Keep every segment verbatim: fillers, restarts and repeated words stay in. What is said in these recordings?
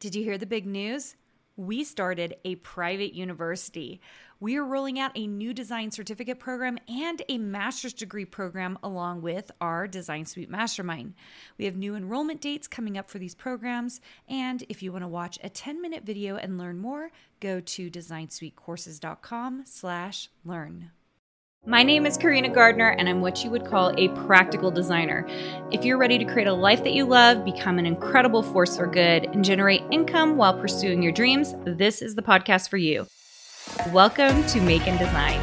Did you hear the big news? We started a private university. We are rolling out a new design certificate program and a master's degree program along with our Design Suite Mastermind. We have new enrollment dates coming up for these programs. And if you want to watch a ten minute video and learn more, go to designsuitecourses.com slash learn. My name is Karina Gardner, and I'm what you would call a practical designer. If you're ready to create a life that you love, become an incredible force for good, and generate income while pursuing your dreams, this is the podcast for you. Welcome to Make and Design.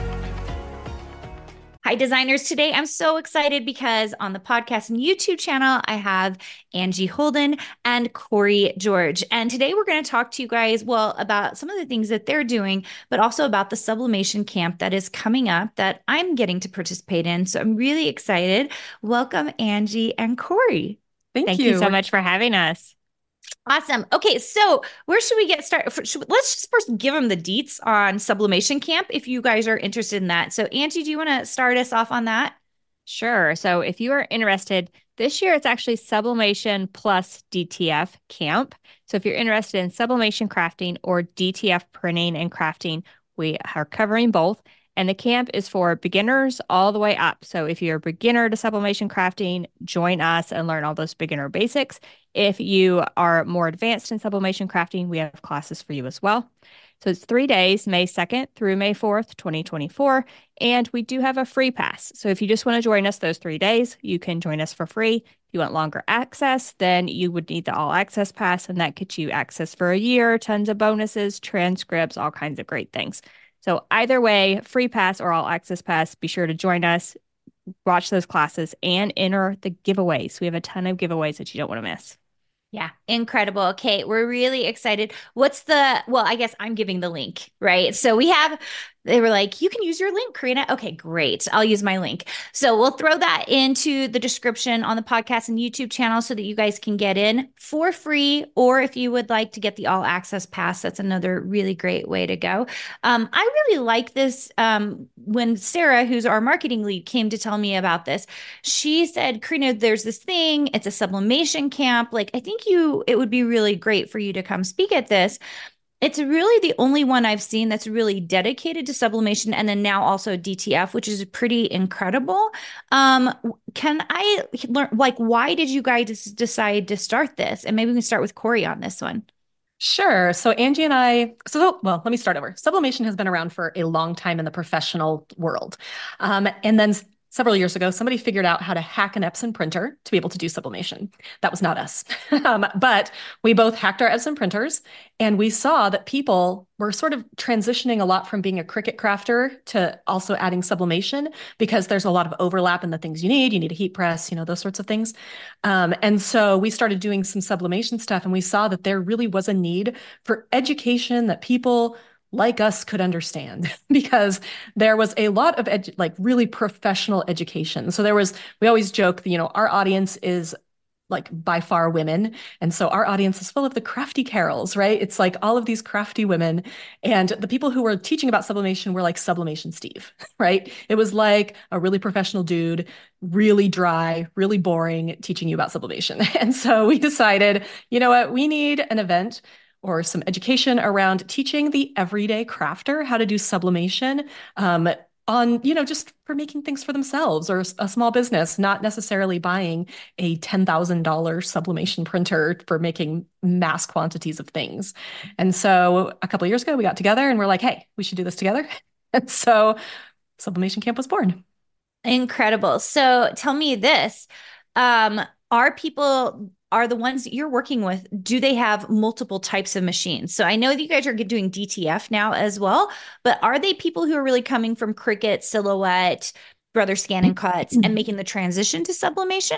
Hi, designers. Today, I'm so excited because on the podcast and YouTube channel, I have Angie Holden and Corey George. And today we're going to talk to you guys, well, about some of the things that they're doing, but also about the sublimation camp that is coming up that I'm getting to participate in. So I'm really excited. Welcome, Angie and Corey. Thank, Thank you. you so much for having us. Awesome. Okay, so where should we get started? Should, let's just first give them the deets on Sublimation Camp if you guys are interested in that. So Angie, do you want to start us off on that? Sure. So if you are interested, this year it's actually Sublimation plus D T F Camp. So if you're interested in sublimation crafting or D T F printing and crafting, we are covering both. And the camp is for beginners all the way up. So if you're a beginner to sublimation crafting, join us and learn all those beginner basics. If you are more advanced in sublimation crafting, we have classes for you as well. So it's three days, May second through May fourth, twenty twenty-four. And we do have a free pass. So if you just want to join us those three days, you can join us for free. If you want longer access, then you would need the all access pass, and that gets you access for a year, tons of bonuses, transcripts, all kinds of great things. So either way, free pass or all access pass, be sure to join us, watch those classes, and enter the giveaways. We have a ton of giveaways that you don't want to miss. Yeah, incredible. Okay, we're really excited. What's the, well, I guess I'm giving the link, right? So we have, they were like, you can use your link, Karina. Okay, great. I'll use my link. So we'll throw that into the description on the podcast and YouTube channel so that you guys can get in for free. Or if you would like to get the all access pass, that's another really great way to go. Um, I really like this. Um, when Sarah, who's our marketing lead, came to tell me about this, she said, Karina, there's this thing, it's a sublimation camp. Like, I think you, it would be really great for you to come speak at this. It's really the only one I've seen that's really dedicated to sublimation, and then now also D T F, which is pretty incredible. Um, can I learn, like, why did you guys decide to start this? And maybe we can start with Corey on this one. Sure. So Angie and I, so well, let me start over. Sublimation has been around for a long time in the professional world. Um, and then several years ago, somebody figured out how to hack an Epson printer to be able to do sublimation. That was not us. um, but we both hacked our Epson printers, and we saw that people were sort of transitioning a lot from being a Cricut crafter to also adding sublimation, because there's a lot of overlap in the things you need. You need a heat press, you know, those sorts of things. Um, and so we started doing some sublimation stuff, and we saw that there really was a need for education that people like us could understand, because there was a lot of edu- like really professional education. So there was, we always joke, you know, our audience is like by far women. And so our audience is full of the crafty Carols, right? It's like all of these crafty women. And the people who were teaching about sublimation were like Sublimation Steve, right? It was like a really professional dude, really dry, really boring, teaching you about sublimation. And so we decided, you know what, we need an event or some education around teaching the everyday crafter how to do sublimation um, on, you know, just for making things for themselves or a small business, not necessarily buying a ten thousand dollars sublimation printer for making mass quantities of things. And so a couple of years ago, we got together and we're like, hey, we should do this together. And so Sublimation Camp was born. Incredible. So tell me this, um, are people, are the ones that you're working with, do they have multiple types of machines? So I know that you guys are doing D T F now as well, but are they people who are really coming from Cricut, Silhouette, Brother Scan and Cuts and making the transition to sublimation?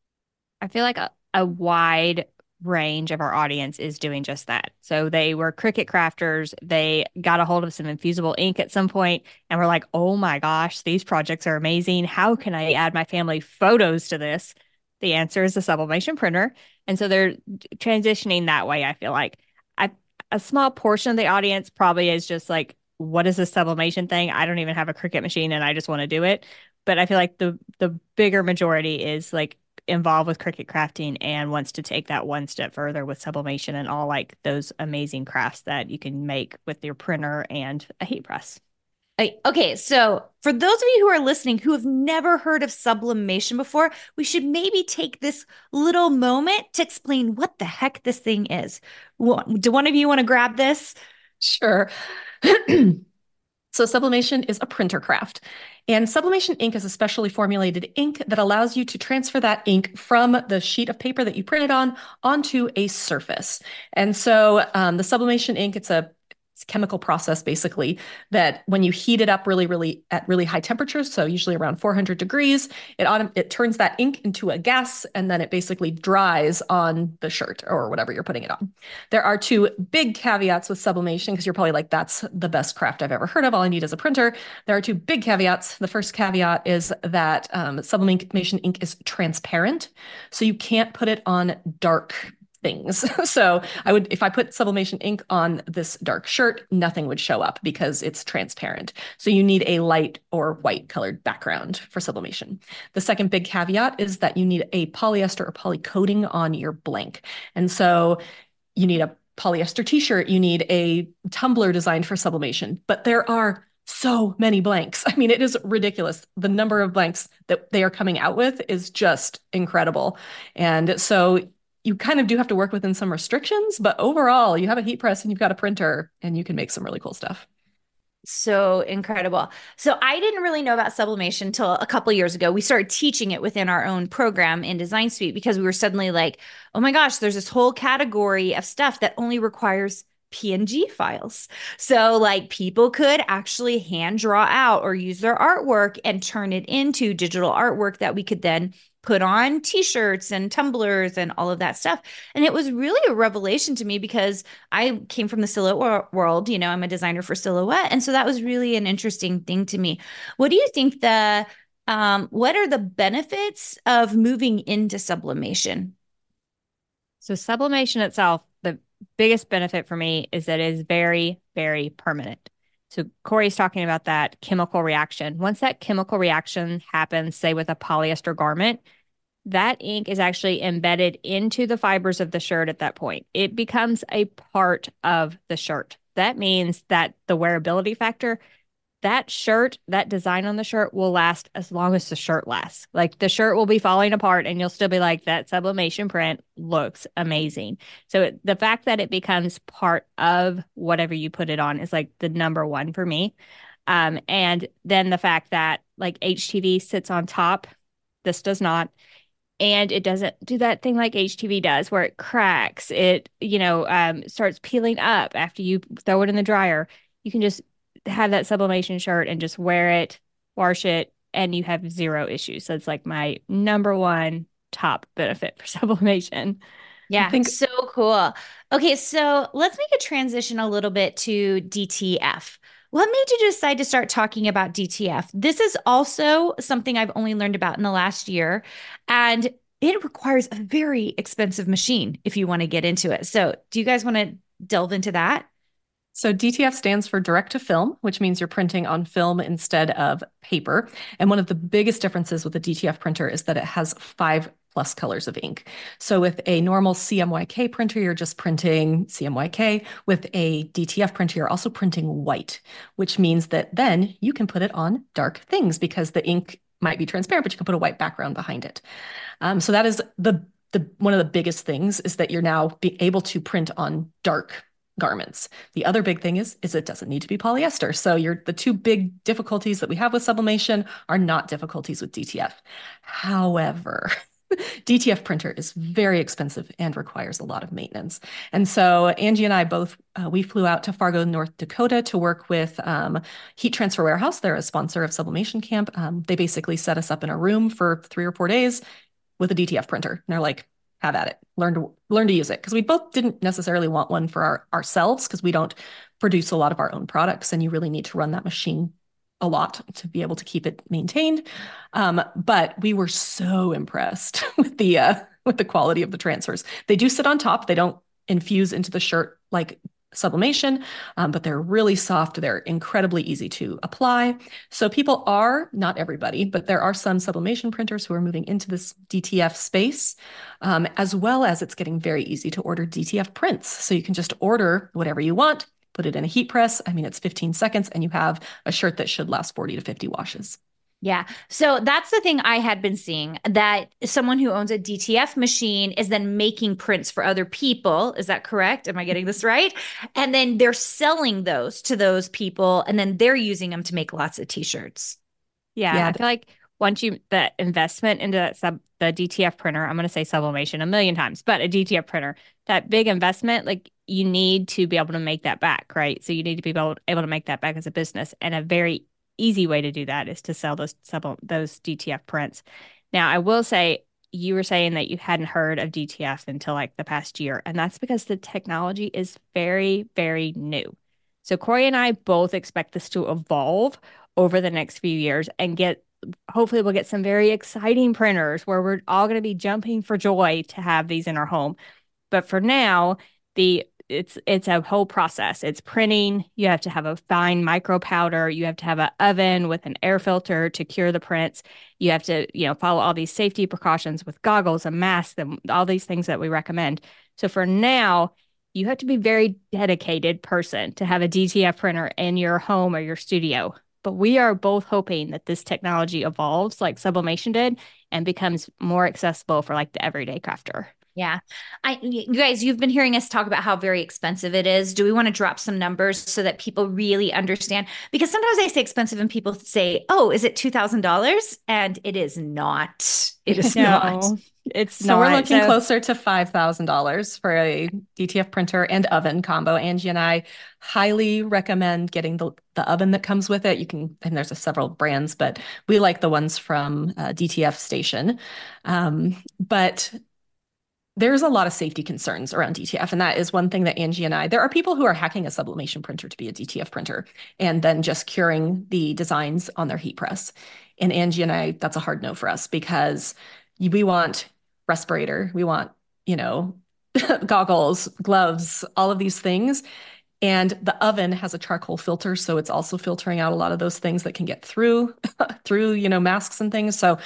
I feel like a, a wide range of our audience is doing just that. So they were Cricut crafters. They got a hold of some infusible ink at some point and were like, oh my gosh, these projects are amazing. How can I add my family photos to this? The answer is a sublimation printer. And so they're transitioning that way, I feel like. I, a small portion of the audience probably is just like, what is this sublimation thing? I don't even have a Cricut machine and I just want to do it. But I feel like the the bigger majority is like involved with Cricut crafting and wants to take that one step further with sublimation and all like those amazing crafts that you can make with your printer and a heat press. Okay, so for those of you who are listening who have never heard of sublimation before, we should maybe take this little moment to explain what the heck this thing is. Do one of you want to grab this? Sure. So sublimation is a printer craft. And sublimation ink is a specially formulated ink that allows you to transfer that ink from the sheet of paper that you printed on onto a surface. And so um, the sublimation ink, it's a It's a chemical process, basically, that when you heat it up really, really at really high temperatures, so usually around four hundred degrees, it autom- it turns that ink into a gas, and then it basically dries on the shirt or whatever you're putting it on. There are two big caveats with sublimation, because you're probably like, that's the best craft I've ever heard of. All I need is a printer. There are two big caveats. The first caveat is that um, sublimation ink is transparent, so you can't put it on dark things. So I would, if I put sublimation ink on this dark shirt, nothing would show up because it's transparent. So you need a light or white colored background for sublimation. The second big caveat is that you need a polyester or poly coating on your blank. And so you need a polyester t-shirt, you need a tumbler designed for sublimation, but there are so many blanks. I mean, it is ridiculous. The number of blanks that they are coming out with is just incredible. And so you kind of do have to work within some restrictions, but overall, you have a heat press and you've got a printer and you can make some really cool stuff. So incredible. So I didn't really know about sublimation until a couple years ago. We started teaching it within our own program in Design Suite because we were suddenly like, oh my gosh, there's this whole category of stuff that only requires P N G files. So like people could actually hand draw out or use their artwork and turn it into digital artwork that we could then put on t-shirts and tumblers and all of that stuff. And it was really a revelation to me because I came from the silhouette world, you know, I'm a designer for silhouette. And so that was really an interesting thing to me. What do you think the, um, what are the benefits of moving into sublimation? So sublimation itself, the biggest benefit for me is that it is very, very permanent. So Corey's talking about that chemical reaction. Once that chemical reaction happens, say with a polyester garment, that ink is actually embedded into the fibers of the shirt at that point. It becomes a part of the shirt. That means that the wearability factor, that shirt, that design on the shirt will last as long as the shirt lasts. Like the shirt will be falling apart and you'll still be like, that sublimation print looks amazing. So it, the fact that it becomes part of whatever you put it on is like the number one for me. Um, and then the fact that like H T V sits on top, this does not. And it doesn't do that thing like H T V does where it cracks. It, you know, um, starts peeling up after you throw it in the dryer. You can just have that sublimation shirt and just wear it, wash it, and you have zero issues. So it's like my number one top benefit for sublimation. Yeah, think- so cool. Okay, so let's make a transition a little bit to D T F. What made you decide to start talking about D T F? This is also something I've only learned about in the last year, and it requires a very expensive machine if you want to get into it. So do you guys want to delve into that? So D T F stands for direct to film, which means you're printing on film instead of paper. And one of the biggest differences with a D T F printer is that it has five plus colors of ink. So with a normal C M Y K printer, you're just printing C M Y K. With a D T F printer, you're also printing white, which means that then you can put it on dark things because the ink might be transparent, but you can put a white background behind it. Um, so that is the, the one of the biggest things is that you're now be able to print on dark garments. The other big thing is, is it doesn't need to be polyester. So you're, the two big difficulties that we have with sublimation are not difficulties with D T F. However, D T F printer is very expensive and requires a lot of maintenance. And so Angie and I both, uh, we flew out to Fargo, North Dakota to work with um, Heat Transfer Warehouse. They're a sponsor of Sublimation Camp. Um, they basically set us up in a room for three or four days with a D T F printer. And they're like, have at it, learn to learn to use it. Because we both didn't necessarily want one for our, ourselves because we don't produce a lot of our own products and you really need to run that machine a lot to be able to keep it maintained. Um, but we were so impressed with the uh, with the quality of the transfers. They do sit on top. They don't infuse into the shirt like sublimation, um, but they're really soft. They're incredibly easy to apply. So people are, not everybody, but there are some sublimation printers who are moving into this D T F space, um, as well as it's getting very easy to order D T F prints. So you can just order whatever you want, put it in a heat press. I mean, it's fifteen seconds and you have a shirt that should last forty to fifty washes. Yeah. So that's the thing I had been seeing, that someone who owns a D T F machine is then making prints for other people. Is that correct? Am I getting this right? And then they're selling those to those people, and then they're using them to make lots of t-shirts. Yeah, Yeah. I feel like once you that investment into that sub the D T F printer, I'm going to say sublimation a million times, but a D T F printer, that big investment, like you need to be able to make that back, right? So you need to be able, able to make that back as a business, and a very easy way to do that is to sell those sub those D T F prints. Now, I will say you were saying that you hadn't heard of D T F until like the past year, and that's because the technology is very, very new. So Corey and I both expect this to evolve over the next few years and get hopefully we'll get some very exciting printers where we're all going to be jumping for joy to have these in our home. But for now, the it's it's a whole process. It's printing. You have to have a fine micro powder. You have to have an oven with an air filter to cure the prints. You have to, you know, follow all these safety precautions with goggles and masks and all these things that we recommend. So for now, you have to be a very dedicated person to have a D T F printer in your home or your studio. But we are both hoping that this technology evolves like sublimation did and becomes more accessible for like the everyday crafter. Yeah. I, you guys, you've been hearing us talk about how very expensive it is. Do we want to drop some numbers so that people really understand? Because sometimes I say expensive and people say, oh, is it two thousand dollars? And it is not. It is No, not. it's So not. we're looking So- closer to five thousand dollars for a D T F printer and oven combo. Angie and I highly recommend getting the, the oven that comes with it. You can, and there's a several brands, but we like the ones from uh, D T F Station. Um, but there's a lot of safety concerns around D T F, and that is one thing that Angie and I, there are people who are hacking a sublimation printer to be a D T F printer and then just curing the designs on their heat press. And Angie and I, that's a hard no for us because we want respirator, we want, you know, goggles, gloves, all of these things. And the oven has a charcoal filter, so it's also filtering out a lot of those things that can get through, through, you know, masks and things. So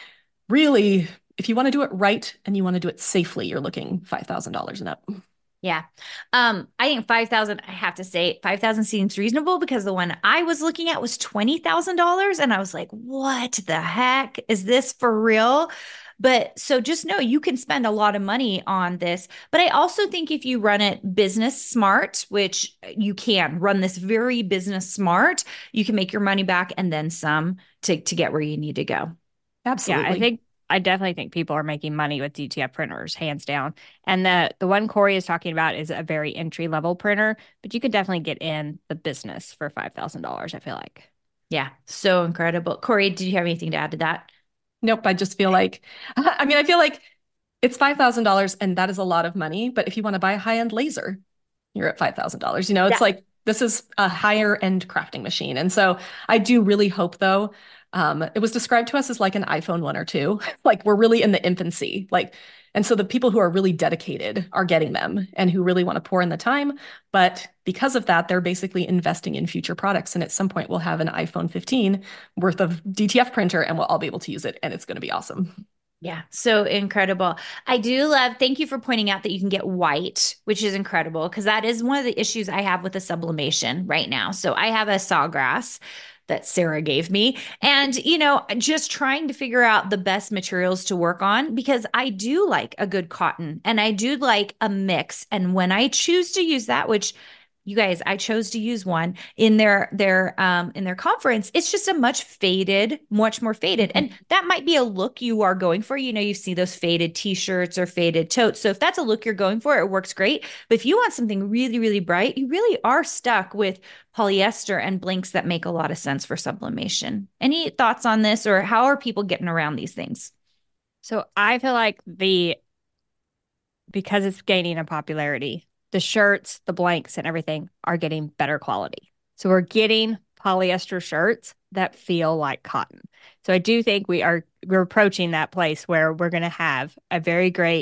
really, if you want to do it right and you want to do it safely, you're looking five thousand dollars and up. Yeah. Um, I think five thousand, I have to say five thousand seems reasonable because the one I was looking at was twenty thousand dollars. And I was like, what the heck? Is this for real? But so just know you can spend a lot of money on this. But I also think if you run it business smart, which you can run this very business smart, you can make your money back and then some to, to get where you need to go. Absolutely. Yeah, I think I definitely think people are making money with D T F printers, hands down. And the the one Corey is talking about is a very entry level printer, but you could definitely get in the business for five thousand dollars, I feel like. Yeah, so incredible. Corey, did you have anything to add to that? Nope. I just feel like, I mean, I feel like it's five thousand dollars and that is a lot of money. But if you want to buy a high end laser, you're at five thousand dollars. You know, it's Yeah. like this is a higher end crafting machine. And so I do really hope, though, um, it was described to us as like an iPhone one or two. Like we're really in the infancy. Like, and so the people who are really dedicated are getting them and who really want to pour in the time. But because of that, they're basically investing in future products. And at some point, we'll have an iPhone fifteen worth of D T F printer and we'll all be able to use it. And it's going to be awesome. Yeah, so incredible. I do love, thank you for pointing out that you can get white, which is incredible because that is one of the issues I have with the sublimation right now. So I have a sawgrass that Sarah gave me. And, you know, just trying to figure out the best materials to work on because I do like a good cotton and I do like a mix. And when I choose to use that, which you guys, I chose to use one in their their um in their conference. It's just a much faded, much more faded. And that might be a look you are going for. You know, you see those faded t-shirts or faded totes. So if that's a look you're going for, it works great. But if you want something really, really bright, you really are stuck with polyester and blinks that make a lot of sense for sublimation. Any thoughts on this or how are people getting around these things? So I feel like the because it's gaining in popularity, the shirts, the blanks, and everything are getting better quality. So we're getting polyester shirts that feel like cotton. So I do think we are we're approaching that place where we're going to have a very great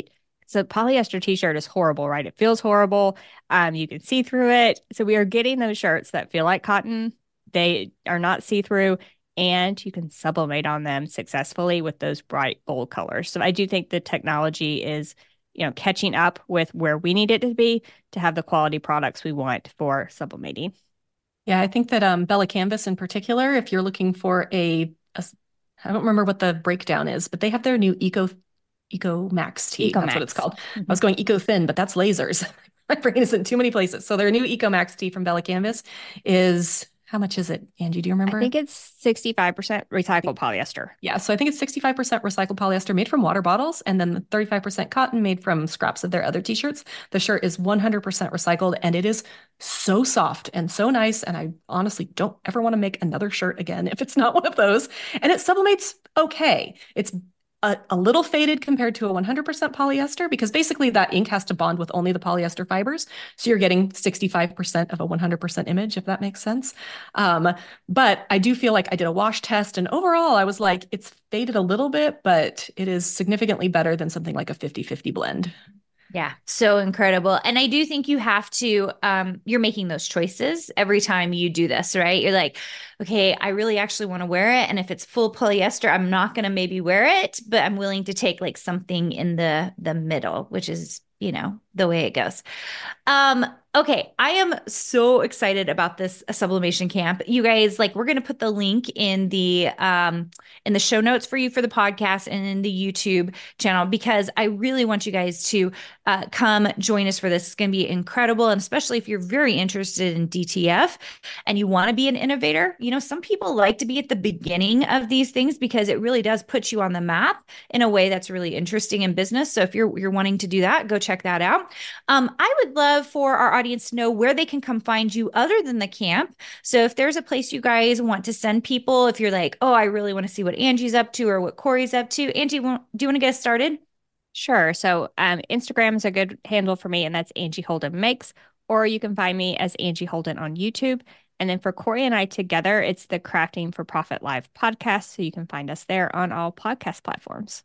So polyester t-shirt is horrible, right? It feels horrible. Um, you can see through it. So we are getting those shirts that feel like cotton. They are not see-through, and you can sublimate on them successfully with those bright bold colors. So I do think the technology is, you know, catching up with where we need it to be to have the quality products we want for sublimating. Yeah, I think that um, Bella Canvas in particular, if you're looking for a, a, I don't remember what the breakdown is, but they have their new Eco Eco Max tee. Eco That's Max. what it's called. Mm-hmm. I was going Eco Thin, but that's lasers. My brain is in too many places. So their new Eco Max tee from Bella Canvas is, how much is it, Angie? Do you remember? I think it's sixty-five percent recycled polyester. Yeah, so I think it's sixty-five percent recycled polyester made from water bottles, and then the thirty-five percent cotton made from scraps of their other t-shirts. The shirt is one hundred percent recycled, and it is so soft and so nice, and I honestly don't ever want to make another shirt again if it's not one of those. And it sublimates okay. It's A, a little faded compared to a one hundred percent polyester, because basically that ink has to bond with only the polyester fibers. So you're getting sixty-five percent of a one hundred percent image, if that makes sense. Um, but I do feel like I did a wash test, and overall I was like, it's faded a little bit, but it is significantly better than something like a fifty fifty blend. Yeah, so incredible. And I do think you have to, um, you're making those choices every time you do this, right? You're like, okay, I really actually want to wear it. And if it's full polyester, I'm not going to maybe wear it, but I'm willing to take like something in the the middle, which is, you know, the way it goes. Um, okay, I am so excited about this sublimation camp. You guys, like, we're going to put the link in the um in the show notes for you for the podcast and in the YouTube channel, because I really want you guys to uh, come join us for this. It's going to be incredible. And especially if you're very interested in D T F and you want to be an innovator, you know, some people like to be at the beginning of these things because it really does put you on the map in a way that's really interesting in business. So if you're you're wanting to do that, go check that out. Um, I would love for our audience to know where they can come find you other than the camp. So if there's a place you guys want to send people, if you're like, oh, I really want to see what Angie's up to or what Corey's up to. Angie, do you want to get us started? Sure. So um, Instagram is a good handle for me, and that's Angie Holden Makes, or you can find me as Angie Holden on YouTube. And then for Corey and I together, it's the Crafting for Profit Live podcast. So you can find us there on all podcast platforms.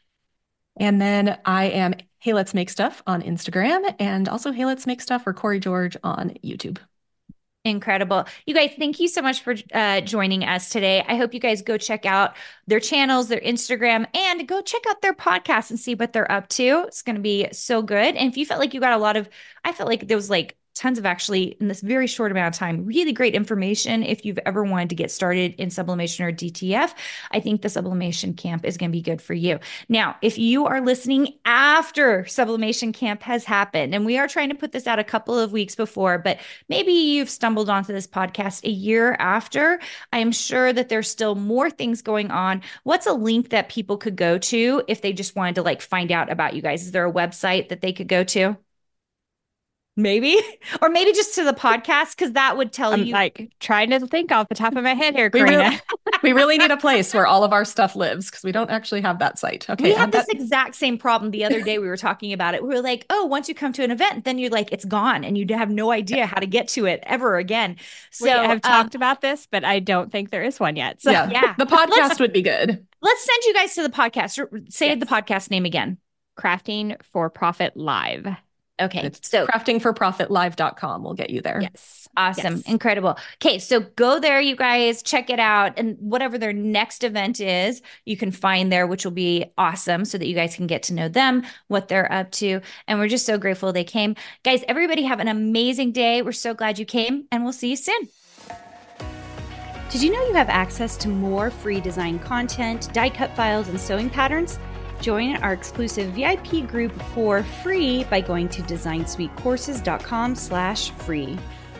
And then I am Hey Let's Make Stuff on Instagram, and also Hey Let's Make Stuff or Corey George on YouTube. Incredible. You guys, thank you so much for uh, joining us today. I hope you guys go check out their channels, their Instagram, and go check out their podcast and see what they're up to. It's going to be so good. And if you felt like you got a lot of, I felt like there was like tons of actually in this very short amount of time, really great information. If you've ever wanted to get started in sublimation or D T F, I think the sublimation camp is going to be good for you. Now, if you are listening after sublimation camp has happened, and we are trying to put this out a couple of weeks before, but maybe you've stumbled onto this podcast a year after, I am sure that there's still more things going on. What's a link that people could go to if they just wanted to like find out about you guys? Is there a website that they could go to? Maybe, or maybe just to the podcast, because that would tell I'm you. like trying to think off the top of my head here, We Karina. really, we really need a place where all of our stuff lives, because we don't actually have that site. Okay, we had um, this that- exact same problem the other day. We were talking about it. We were like, oh, once you come to an event, then you're like, it's gone, and you have no idea how to get to it ever again. So we have um, talked about this, but I don't think there is one yet. So yeah, yeah. the podcast would be good. Let's send you guys to the podcast. Say Yes. the podcast name again. Crafting for Profit Live. Okay, It's so crafting for profit live dot com will get you there. Yes. awesome. Yes. Incredible. Okay, so go there, you guys, check it out. And whatever their next event is, you can find there, which will be awesome so that you guys can get to know them, what they're up to. And we're just so grateful they came. Guys, everybody have an amazing day. We're so glad you came, and we'll see you soon. Did you know you have access to more free design content, die cut files, and sewing patterns? Join our exclusive V I P group for free by going to design suite courses dot com slash free.